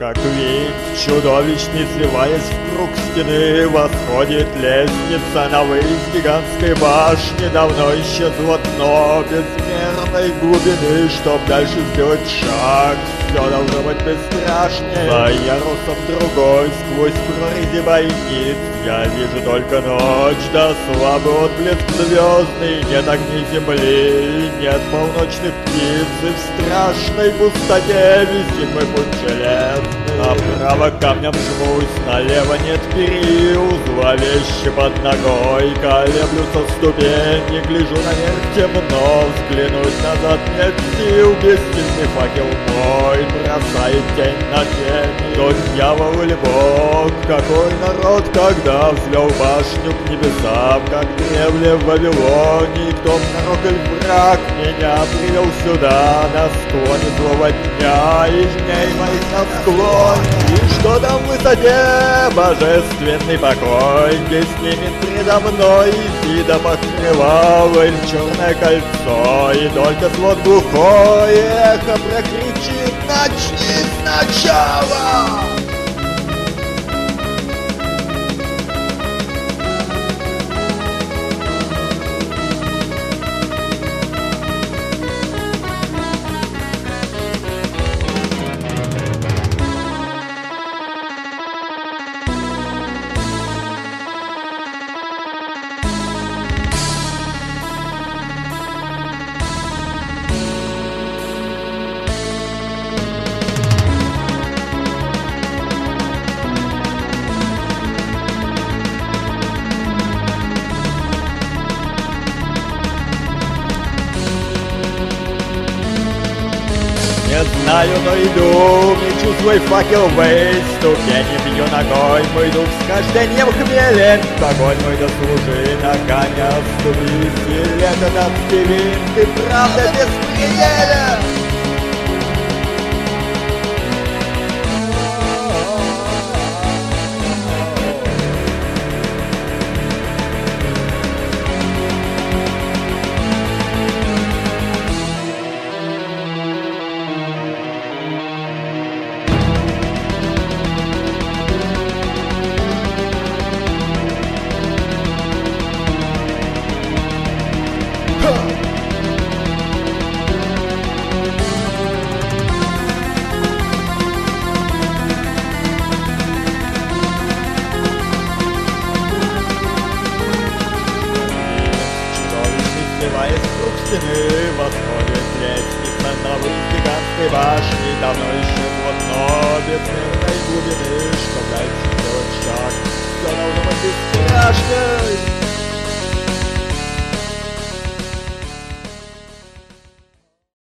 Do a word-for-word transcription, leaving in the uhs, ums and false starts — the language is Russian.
как винт чудовищный, сливаясь в круг стены, восходит лестница на высь гигантской башни. Давно исчезло дно безмерной глубины. Чтоб дальше сделать шаг, все должно быть бесстрашнее. За ярусом другой, сквозь прорези бойниц, я вижу только ночь, да слабый отблеск звездный. Нет огней земли, нет полночных птиц, и в страшной пустоте висит мой путь железный. Направо камнем жмусь, налево нет перил, зловеще под ногой колеблются ступени. Гляжу наверх, темно, взглянуть назад нет сил. Бессильный факел мой бросает тень на тень. То дьявол или бог, какой народ когда взвел башню к небесам, как древле в Вавилоне. И кто пророк или враг меня привел сюда, на склоне злого дня, и дней моих на склоне. И что там в высоте божественный покой, где снимет предо мной и вида покрывало или черное кольцо, и только свод глухой эхо прокричит: начни сначала! Не знаю, но иду, мечу свой факел ввысь, ступени бью ногой, мой дух с хождением хмелен. Огонь мой дослужи, нога не оступись, и лето над стивин, ты правда беспределен. Сливаясь в круг стены, восходит лестница на высь гигантской башни. Давно исчезло дно безмерной глубины. Что дальше сделать шаг, все должно быть бесстрашным.